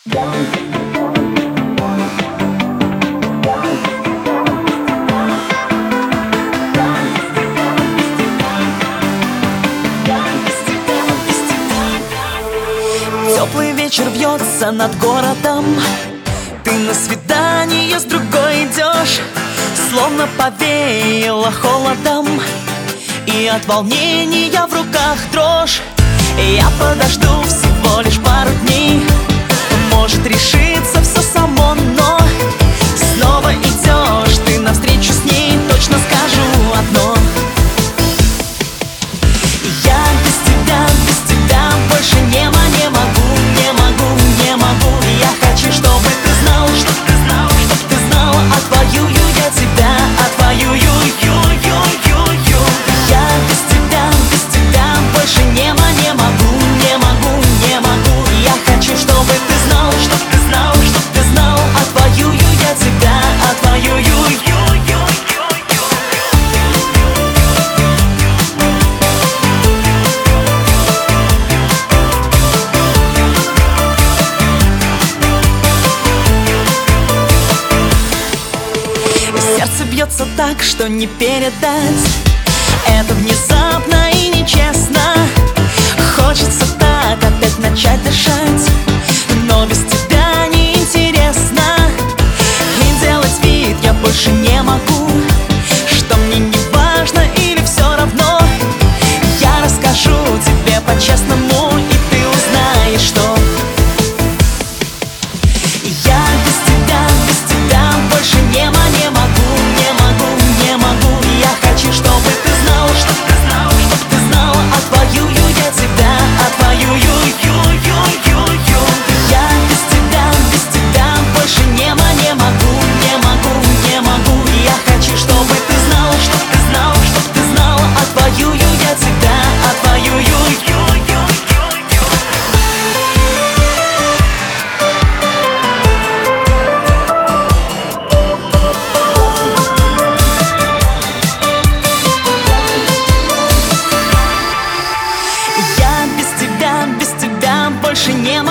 Теплый вечер вьется над городом. Ты на свидание с другой идешь, словно повеяло холодом, и от волнения в руках дрожь. Я подожду всего лишь пару дней, может решиться все само, но снова идешь ты навстречу с ней, точно скажу одно: я без тебя больше не могу. Я хочу, чтобы ты знал, чтоб ты знал, отвоюю я тебя, отвоюю. Я без тебя больше не могу. Я хочу, чтобы ты знал, чтоб ты знал, отвоюю я тебя, отвоюю. Сердце бьется так, что не передать. Это внезапно и нечестно. Хочется так опять начать дышать, но без тебя неинтересно. И делать вид я больше не могу, что мне не важно или все равно. Я расскажу тебе по-честному, и ты узнаешь, что я без тебя больше не могу. Я хочу, чтобы ты знал, отвоюю я тебя, отвоюю. Я без тебя больше не могу. Я хочу, чтобы ты знал, отвоюю я тебя, отвоюю. Больше не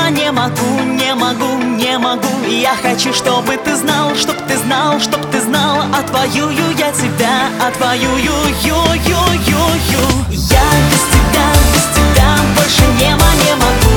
могу. Я хочу, чтобы ты знал, чтоб ты знал, отвоюю я тебя, отвоюю. Я без тебя больше не могу.